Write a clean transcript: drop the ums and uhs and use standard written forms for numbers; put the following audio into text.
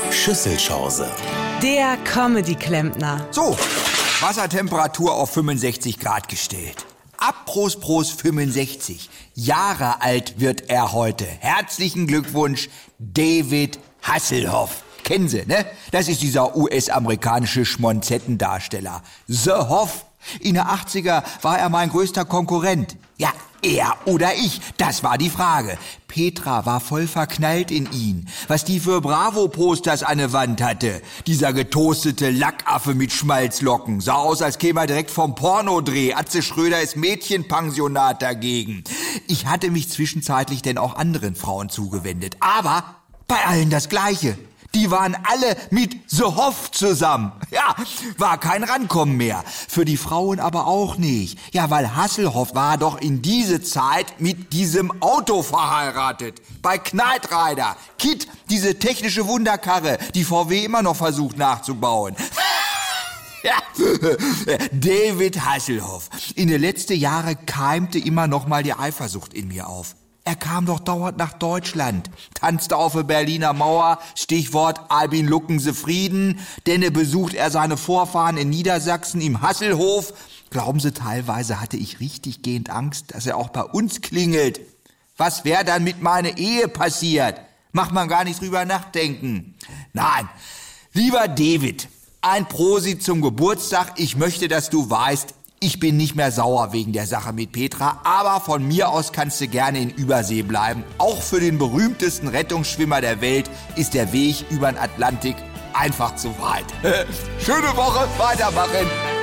Schüsselchance. Der Comedy-Klempner. So, Wassertemperatur auf 65 Grad gestellt. Prost 65. Jahre alt wird er heute. Herzlichen Glückwunsch, David Hasselhoff. Kennen Sie, ne? Das ist dieser US-amerikanische Schmonzettendarsteller. The Hoff. In den 80er war er mein größter Konkurrent. Ja, er oder ich, das war die Frage. Petra war voll verknallt in ihn. Was die für Bravo-Posters an der Wand hatte. Dieser getoastete Lackaffe mit Schmalzlocken. Sah aus, als käme er direkt vom Pornodreh. Atze Schröder ist Mädchenpensionat dagegen. Ich hatte mich zwischenzeitlich denn auch anderen Frauen zugewendet. Aber bei allen das Gleiche. Die waren alle mit The Hoff zusammen. Ja, war kein Rankommen mehr. Für die Frauen aber auch nicht. Ja, weil Hasselhoff war doch in diese Zeit mit diesem Auto verheiratet. Bei Knight Rider. KITT, diese technische Wunderkarre, die VW immer noch versucht nachzubauen. Ja. David Hasselhoff. In den letzten Jahren keimte immer noch mal die Eifersucht in mir auf. Er kam doch dauernd nach Deutschland, tanzte auf der Berliner Mauer, Stichwort Albin Luckense Frieden, denn besucht er seine Vorfahren in Niedersachsen im Hasselhof. Glauben Sie, teilweise hatte ich richtig gehend Angst, dass er auch bei uns klingelt. Was wäre dann mit meiner Ehe passiert? Macht man gar nicht drüber nachdenken. Nein, lieber David, ein Prosit zum Geburtstag. Ich möchte, dass du weißt, ich bin nicht mehr sauer wegen der Sache mit Petra, aber von mir aus kannst du gerne in Übersee bleiben. Auch für den berühmtesten Rettungsschwimmer der Welt ist der Weg über den Atlantik einfach zu weit. Schöne Woche, weitermachen.